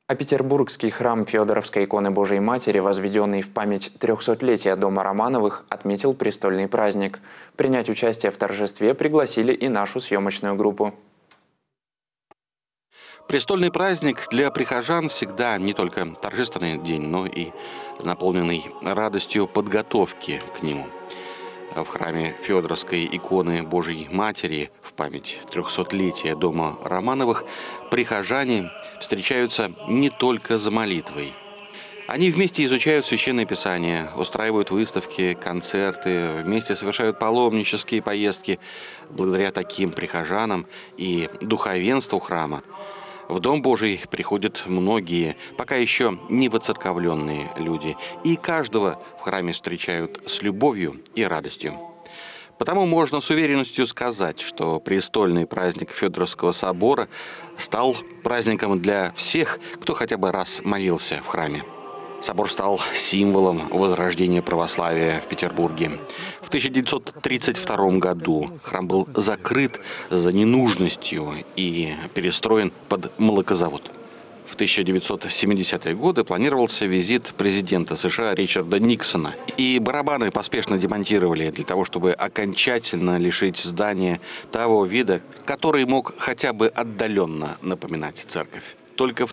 А петербургский храм Феодоровской иконы Божией Матери, возведенный в память 300-летия дома Романовых, отметил престольный праздник. Принять участие в торжестве пригласили и нашу съемочную группу. Престольный праздник для прихожан всегда не только торжественный день, но и наполненный радостью подготовки к нему. В храме Феодоровской иконы Божией Матери в память 300-летия дома Романовых прихожане встречаются не только за молитвой. Они вместе изучают Священное Писание, устраивают выставки, концерты, вместе совершают паломнические поездки. Благодаря таким прихожанам и духовенству храма в Дом Божий приходят многие, пока еще не воцерковленные люди, и каждого в храме встречают с любовью и радостью. Потому можно с уверенностью сказать, что престольный праздник Феодоровского собора стал праздником для всех, кто хотя бы раз молился в храме. Собор стал символом возрождения православия в Петербурге. В 1932 году храм был закрыт за ненужностью и перестроен под молокозавод. В 1970-е годы планировался визит президента США Ричарда Никсона. И барабаны поспешно демонтировали для того, чтобы окончательно лишить здания того вида, который мог хотя бы отдаленно напоминать церковь. Только в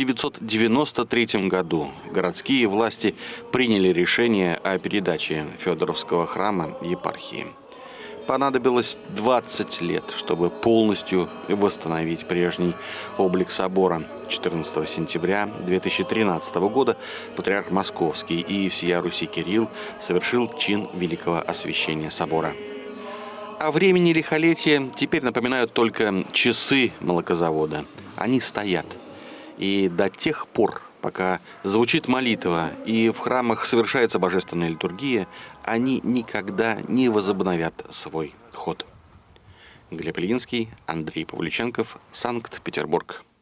1993 году городские власти приняли решение о передаче Феодоровского храма епархии. Понадобилось 20 лет, чтобы полностью восстановить прежний облик собора. 14 сентября 2013 года патриарх Московский и всея Руси Кирилл совершил чин великого освящения собора. О времени лихолетия теперь напоминают только часы молокозавода. Они стоят. И до тех пор, пока звучит молитва и в храмах совершается божественная литургия, они никогда не возобновят свой ход. Глеб Ильинский, Андрей Павлюченков, Санкт-Петербург.